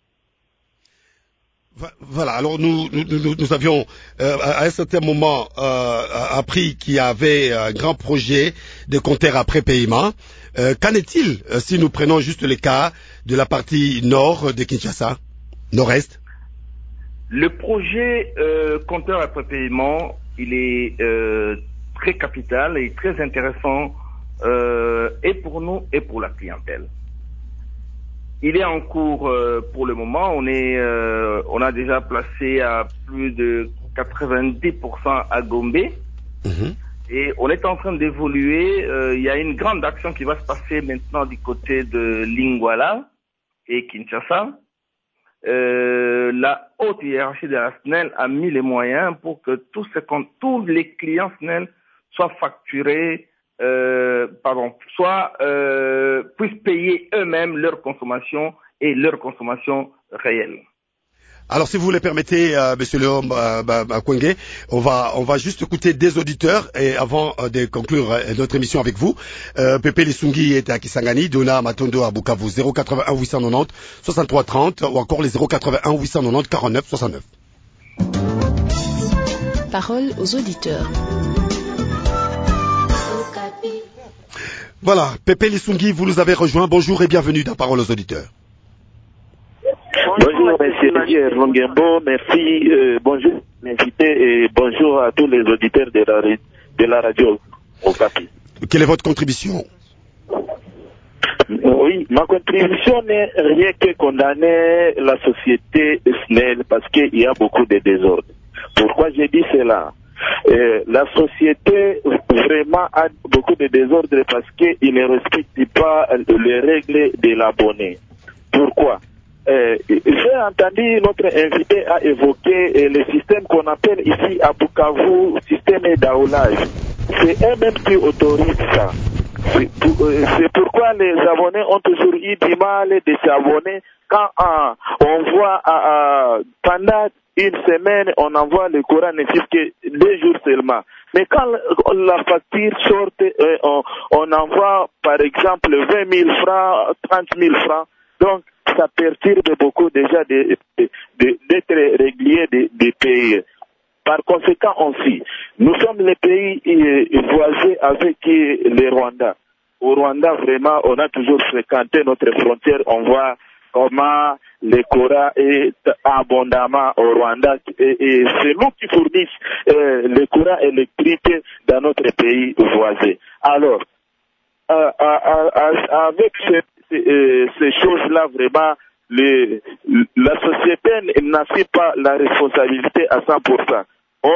Voilà, alors nous avions à un certain moment appris qu'il y avait un grand projet de compteur après paiement. Qu'en est-il si nous prenons juste le cas de la partie nord de Kinshasa, nord-est? Le projet compteur après paiement, il est très capital et très intéressant et pour nous et pour la clientèle. Il est en cours pour le moment. On a déjà placé à plus de 90% à Gombe. Et on est en train d'évoluer. Il y a une grande action qui va se passer maintenant du côté de Lingwala et Kinshasa. La haute hiérarchie de la SNEL a mis les moyens pour que tous les clients SNEL soient facturés, puissent payer eux-mêmes leur consommation et leur consommation réelle. Alors, si vous le permettez, Monsieur Léon Makwenge, on va juste écouter des auditeurs et avant de conclure notre émission avec vous. Pepe Lissungi est à Kisangani, Dona Matondo à Bukavu, 081 890 63 30 ou encore les 081 890 49 69. Parole aux auditeurs. Voilà, Pepe Lissungi, vous nous avez rejoint. Bonjour et bienvenue dans Parole aux auditeurs. Bonjour, monsieur Rongembo, merci, bonjour, invité, et bonjour à tous les auditeurs de la radio Okapi. Quelle est votre contribution? Oui, ma contribution n'est rien que condamner la société SNEL parce qu'il y a beaucoup de désordre. Pourquoi j'ai dit cela? La société vraiment a beaucoup de désordre parce qu'il ne respecte pas les règles de l'abonné. Pourquoi? J'ai entendu notre invité a évoqué le système qu'on appelle ici à Bukavu, système d'aoulage. C'est eux-mêmes qui autorisent ça. C'est pourquoi les abonnés ont toujours eu du mal de s'abonner quand on voit pendant une semaine on envoie le Coran ne fait que 2 jours seulement. Mais quand la facture sort, on envoie par exemple 20 000 francs, 30 000 francs. Donc ça perturbe beaucoup déjà d'être régulier des pays. Par conséquent aussi, nous sommes les pays voisins avec le Rwanda. Au Rwanda, vraiment, on a toujours fréquenté notre frontière. On voit comment le Coran est abondamment au Rwanda. Et c'est nous qui fournissent le courant électrique dans notre pays voisin. Alors, avec ces choses-là, vraiment, la société n'assume pas la responsabilité à 100%.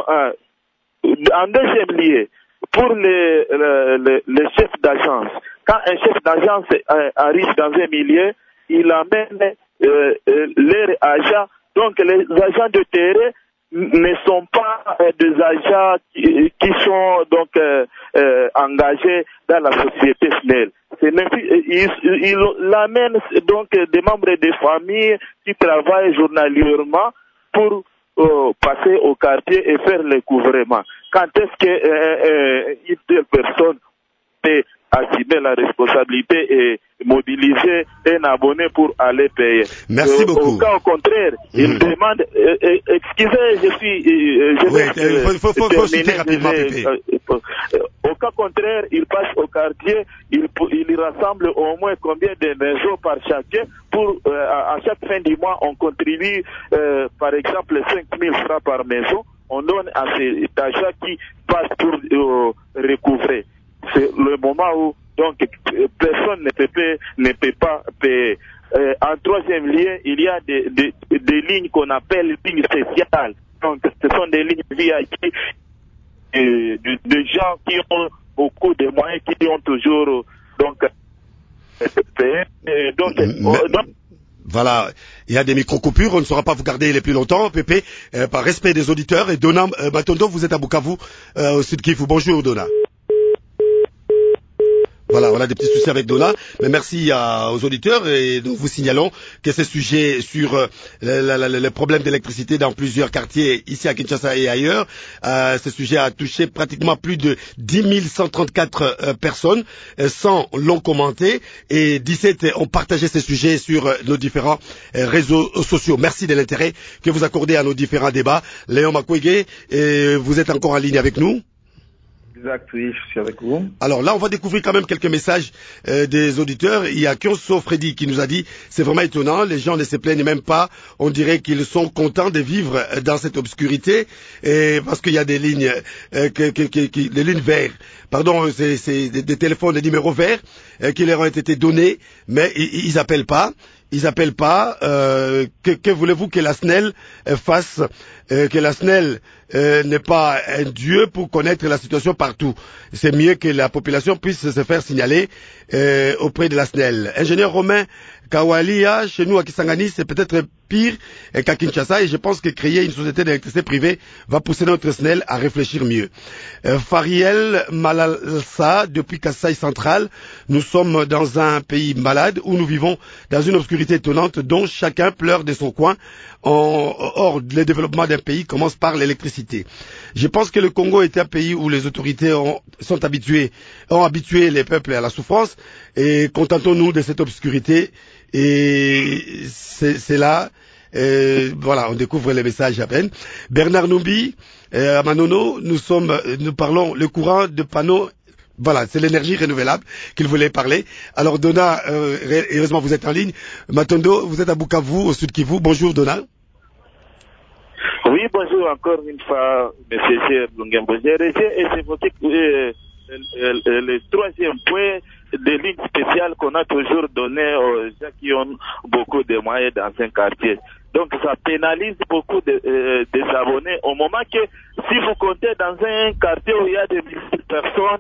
En deuxième lieu, pour les chefs d'agence, quand un chef d'agence arrive dans un milieu, il amène leurs agents. Donc les agents de terrain ne sont pas des agents qui sont donc engagés dans la société SNEL. Il amène donc des membres des familles qui travaillent journalièrement pour passer au quartier et faire le couvrement. Quand est-ce qu'une telle personne peut assumer la responsabilité et mobiliser un abonné pour aller payer? Merci beaucoup. Au cas contraire, il demande, excusez, faut citer rapidement, au cas contraire, il passe au quartier, il rassemble au moins combien de maisons par chacun pour, à chaque fin du mois, on contribue, par exemple, 5 000 francs par maison, on donne à cet agent qui passe pour recouvrer. C'est le moment où donc personne ne peut pas payer. En troisième lieu, il y a des lignes qu'on appelle lignes spéciales. Donc ce sont des lignes VIP de gens qui ont beaucoup de moyens, qui ont toujours donc payé. Voilà, il y a des micro-coupures, on ne saura pas vous garder les plus longtemps, Pépé, par respect des auditeurs. Et Dona Matondo, vous êtes à Bukavu, au Sud Kivu. Bonjour Dona. Voilà, on a des petits soucis avec Dona, mais merci aux auditeurs et nous vous signalons que ce sujet sur le problème d'électricité dans plusieurs quartiers ici à Kinshasa et ailleurs, ce sujet a touché pratiquement plus de 10 134 personnes, 100 l'ont commenté et 17 ont partagé ce sujet sur nos différents réseaux sociaux. Merci de l'intérêt que vous accordez à nos différents débats. Léon Makwege, vous êtes encore en ligne avec nous? Exact, oui, je suis avec vous. Alors là, on va découvrir quand même quelques messages des auditeurs. Il y a Kionso Freddy qui nous a dit « C'est vraiment étonnant, les gens ne se plaignent même pas. On dirait qu'ils sont contents de vivre dans cette obscurité et parce qu'il y a des lignes, des lignes vertes. Pardon, c'est des téléphones, des numéros verts qui leur ont été donnés, mais ils appellent pas. Ils appellent pas. Que voulez-vous que la SNEL fasse? Que la SNEL n'est pas un dieu pour connaître la situation partout. C'est mieux que la population puisse se faire signaler auprès de la SNEL. Ingénieur Romain Kawalia, chez nous à Kisangani, c'est peut-être pire qu'à Kinshasa, et je pense que créer une société d'électricité privée va pousser notre SNEL à réfléchir mieux. Fariel Malalsa, depuis Kasaï Central, nous sommes dans un pays malade où nous vivons dans une obscurité étonnante dont chacun pleure de son coin. Or, le développement d'un pays commence par l'électricité. Je pense que le Congo est un pays où les autorités ont habitué les peuples à la souffrance, et contentons-nous de cette obscurité. Et c'est là, voilà, on découvre les messages à peine. Bernard Noubi, à Manono, nous parlons le courant de panneaux. Voilà, c'est l'énergie renouvelable qu'il voulait parler. Alors Donna, heureusement vous êtes en ligne. Matondo, vous êtes à Bukavu, au Sud Kivu. Bonjour Donna. Oui, bonjour encore une fois, M. Lungembo. J'ai évoqué le troisième point des lignes spéciales qu'on a toujours donné aux gens qui ont beaucoup de moyens dans un quartier. Donc ça pénalise beaucoup des abonnés au moment que si vous comptez dans un quartier où il y a des milliers de personnes,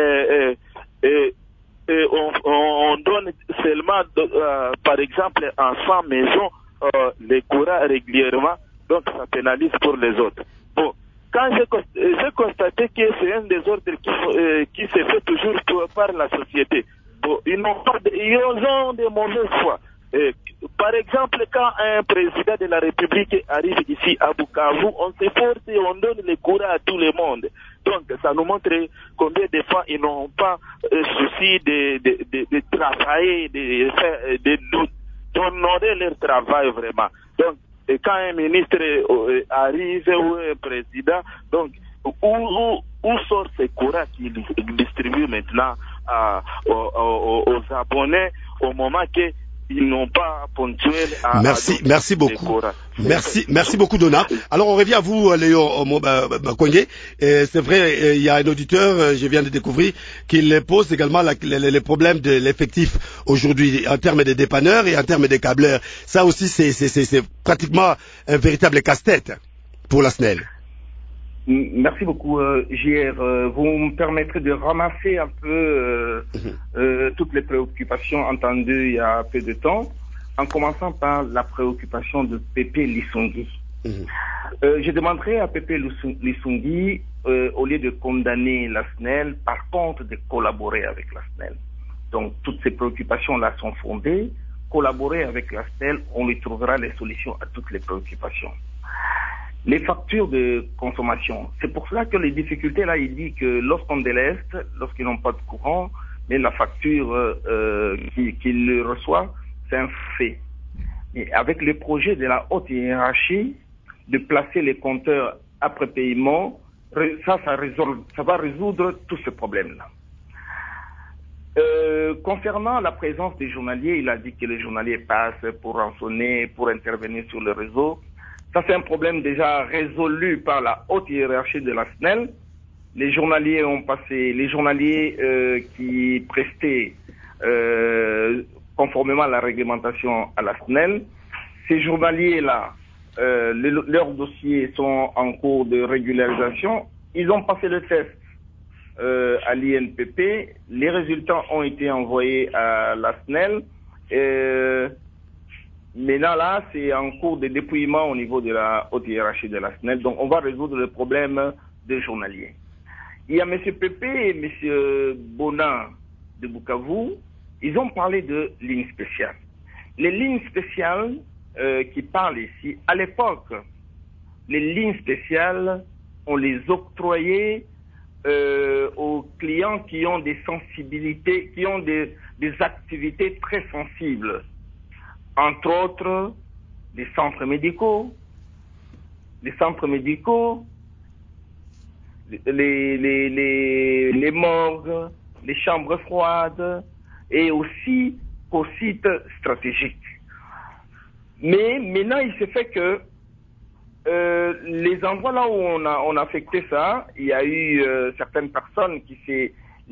on donne seulement, par exemple, en 100 maisons, les courants régulièrement, donc ça pénalise pour les autres. Bon, quand j'ai constaté que c'est un désordre qui se fait toujours par la société. Bon, ils ont de mauvaises foi. Par exemple, quand un président de la République arrive ici à Bukavu, on s'efforce et on donne le courage à tout le monde. Donc, ça nous montre combien de fois ils n'ont pas souci de travailler, d'honorer leur travail vraiment. Donc, et quand un ministre arrive ou un président, donc, où sort ce courage qu'il distribue maintenant aux abonnés au moment que ils n'ont pas ponctuel à merci beaucoup. Merci beaucoup Donna. Alors on revient à vous Léo Makongé. C'est vrai, il y a un auditeur, je viens de découvrir, qu'il pose également les problèmes de l'effectif aujourd'hui en termes de dépanneurs et en termes de câbleurs. Ça aussi c'est pratiquement un véritable casse-tête pour la SNEL. Merci beaucoup, JR. Vous me permettrez de ramasser un peu toutes les préoccupations entendues il y a peu de temps, en commençant par la préoccupation de Pépé Lissongi. Je demanderai à Pépé Lissongi, au lieu de condamner la SNEL, par contre de collaborer avec la SNEL. Donc toutes ces préoccupations-là sont fondées. Collaborer avec la SNEL, on lui trouvera les solutions à toutes les préoccupations. Les factures de consommation, c'est pour cela que les difficultés, là, il dit que lorsqu'on déleste, lorsqu'ils n'ont pas de courant, mais la facture qu'ils reçoivent, c'est un fait. Et avec le projet de la haute hiérarchie, de placer les compteurs après paiement, ça va résoudre tout ce problème-là. Concernant la présence des journaliers, il a dit que les journaliers passent pour rançonner, pour intervenir sur le réseau. Ça, c'est un problème déjà résolu par la haute hiérarchie de la SNEL. Les journaliers qui prestaient conformément à la réglementation à la SNEL, ces journaliers-là, leurs dossiers sont en cours de régularisation. Ils ont passé le test à l'INPP. Les résultats ont été envoyés à la SNEL. Maintenant, là, c'est en cours de dépouillement au niveau de la haute hiérarchie de la SNEL. Donc, on va résoudre le problème des journaliers. Il y a M. Pépé et M. Bonin de Bukavu. Ils ont parlé de lignes spéciales. Les lignes spéciales qui parlent ici, à l'époque, les lignes spéciales, on les octroyait aux clients qui ont des sensibilités, qui ont des activités très sensibles. Entre autres, les centres médicaux, les morgues, les chambres froides et aussi aux sites stratégiques. Mais maintenant, il s'est fait que les endroits là où on a affecté ça, il y a eu certaines personnes qui s'est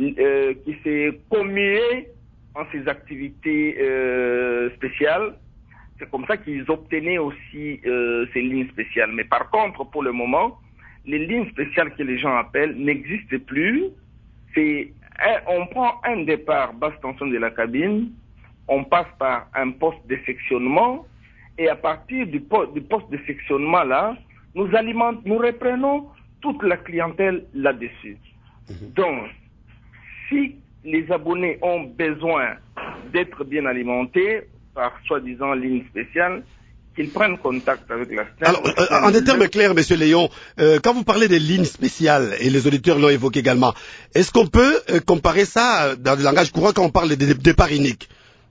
commuées en ces activités spéciales. C'est comme ça qu'ils obtenaient aussi ces lignes spéciales. Mais par contre, pour le moment, les lignes spéciales que les gens appellent n'existent plus. On prend un départ basse tension de la cabine, on passe par un poste de sectionnement, et à partir du poste de sectionnement là, nous reprenons toute la clientèle là-dessus. Donc, si les abonnés ont besoin d'être bien alimentés par soi-disant ligne spéciale, qu'ils prennent contact avec la SNEL. Alors, en des termes clairs, Monsieur Léon, quand vous parlez des lignes spéciales, et les auditeurs l'ont évoqué également, est-ce qu'on peut comparer ça dans le langage courant quand on parle de départ unique?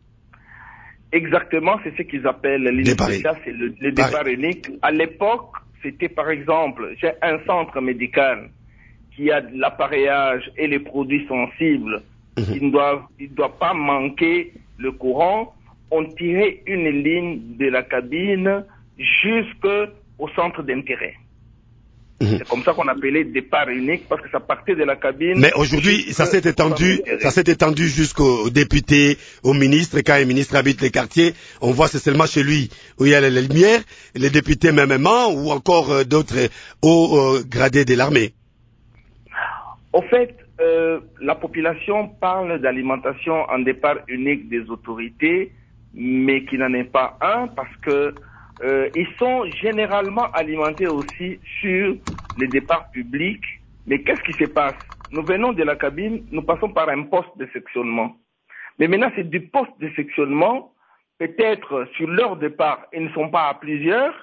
Exactement, c'est ce qu'ils appellent les lignes spéciales, c'est le départ unique. À l'époque, c'était par exemple, j'ai un centre médical qui a de l'appareillage et les produits sensibles, il ne doit pas manquer le courant. On tirait une ligne de la cabine jusqu'au centre d'intérêt. C'est comme ça qu'on appelait départ unique, parce que ça partait de la cabine. Mais aujourd'hui, ça s'est étendu jusqu'aux députés, aux ministres. Et quand un ministre habite les quartiers, on voit c'est seulement chez lui où il y a les lumières, les députés mêmement, ou encore d'autres hauts gradés de l'armée. Au fait, la population parle d'alimentation en départ unique des autorités, mais qui n'en est pas un, parce que ils sont généralement alimentés aussi sur les départs publics. Mais qu'est-ce qui se passe? Nous venons de la cabine, nous passons par un poste de sectionnement. Mais maintenant, c'est du poste de sectionnement, peut-être sur leur départ, ils ne sont pas à plusieurs,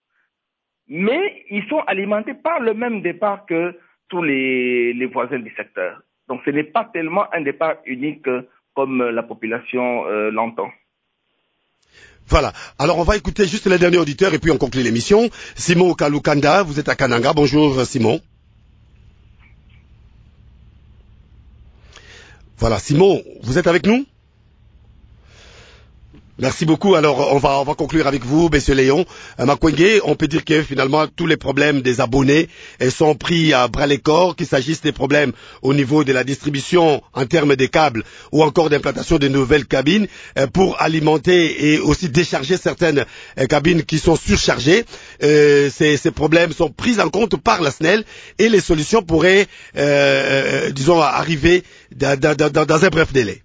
mais ils sont alimentés par le même départ que tous les voisins du secteur. Donc ce n'est pas tellement un départ unique comme la population l'entend. Voilà. Alors on va écouter juste les derniers auditeurs et puis on conclut l'émission. Simon Kalukanda, vous êtes à Kananga. Bonjour Simon. Voilà, Simon, vous êtes avec nous? Merci beaucoup. Alors, on va conclure avec vous, Monsieur Léon. Makwenge, on peut dire que finalement, tous les problèmes des abonnés sont pris à bras le corps, qu'il s'agisse des problèmes au niveau de la distribution en termes des câbles ou encore d'implantation de nouvelles cabines pour alimenter et aussi décharger certaines cabines qui sont surchargées. Ces problèmes sont pris en compte par la SNEL et les solutions pourraient, disons, arriver dans un bref délai.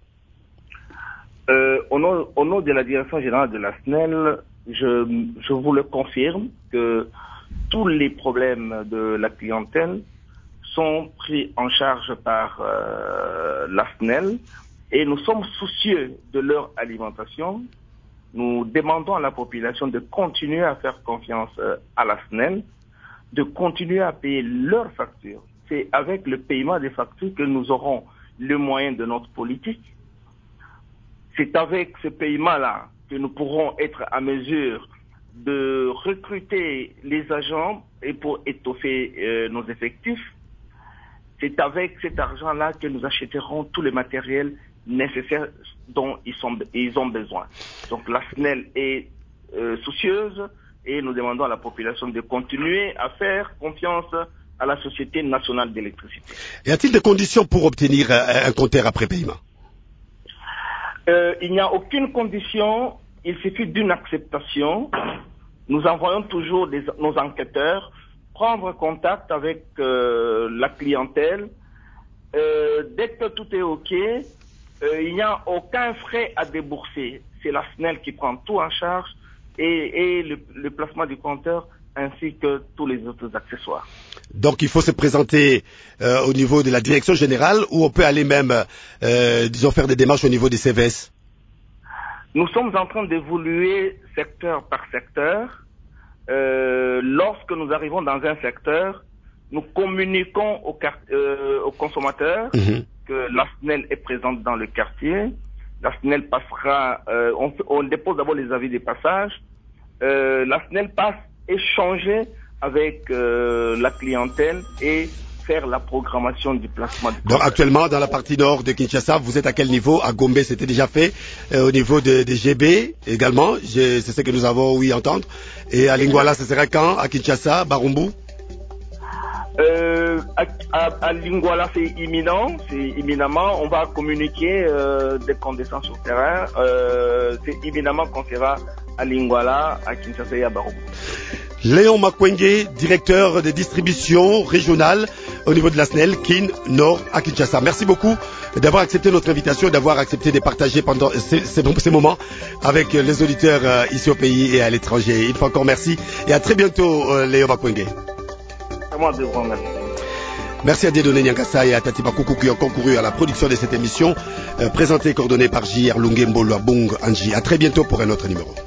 Au nom de la direction générale de la SNEL, je vous le confirme que tous les problèmes de la clientèle sont pris en charge par la SNEL et nous sommes soucieux de leur alimentation. Nous demandons à la population de continuer à faire confiance à la SNEL, de continuer à payer leurs factures. C'est avec le paiement des factures que nous aurons le moyen de notre politique. C'est avec ce paiement-là que nous pourrons être à mesure de recruter les agents et pour étoffer nos effectifs. C'est avec cet argent-là que nous achèterons tout le matériel nécessaire dont ils ont besoin. Donc la SNEL est soucieuse et nous demandons à la population de continuer à faire confiance à la Société nationale d'électricité. Y a-t-il des conditions pour obtenir un compteur après paiement? Il n'y a aucune condition, il suffit d'une acceptation. Nous envoyons toujours nos enquêteurs prendre contact avec la clientèle. Dès que tout est OK, il n'y a aucun frais à débourser. C'est la SNEL qui prend tout en charge et le placement du compteur ainsi que tous les autres accessoires. Donc il faut se présenter au niveau de la direction générale ou on peut aller même, disons, faire des démarches au niveau des CVS? Nous sommes en train d'évoluer secteur par secteur. Lorsque nous arrivons dans un secteur, nous communiquons aux consommateurs que la SNEL est présente dans le quartier. La SNEL passera, on dépose d'abord les avis des passages. La SNEL passe échanger avec la clientèle et faire la programmation du placement du compteur. Donc actuellement, dans la partie nord de Kinshasa, vous êtes à quel niveau? À Gombe, c'était déjà fait. Au niveau de GB également, c'est ce que nous avons ouï entendre. Et à Lingwala, ce sera quand? À Kinshasa, Barumbu? À Lingwala, c'est imminemment. On va communiquer dès qu'on descend sur le terrain. C'est imminemment qu'on sera à Lingwala, à Kinshasa et à Barumbu. Léon Makwenge, directeur de distribution régionale au niveau de la SNEL, Kin Nord à Kinshasa. Merci beaucoup d'avoir accepté notre invitation, d'avoir accepté de partager pendant ces moments avec les auditeurs ici au pays et à l'étranger. Une fois encore, merci et à très bientôt, Léon Makwenge. C'est moi de vous remercier. Merci à Dieudonné Niangassa et à Tati Bakoukou qui ont concouru à la production de cette émission, présentée et coordonnée par J.R. Lungembo Luabong Anji. À très bientôt pour un autre numéro.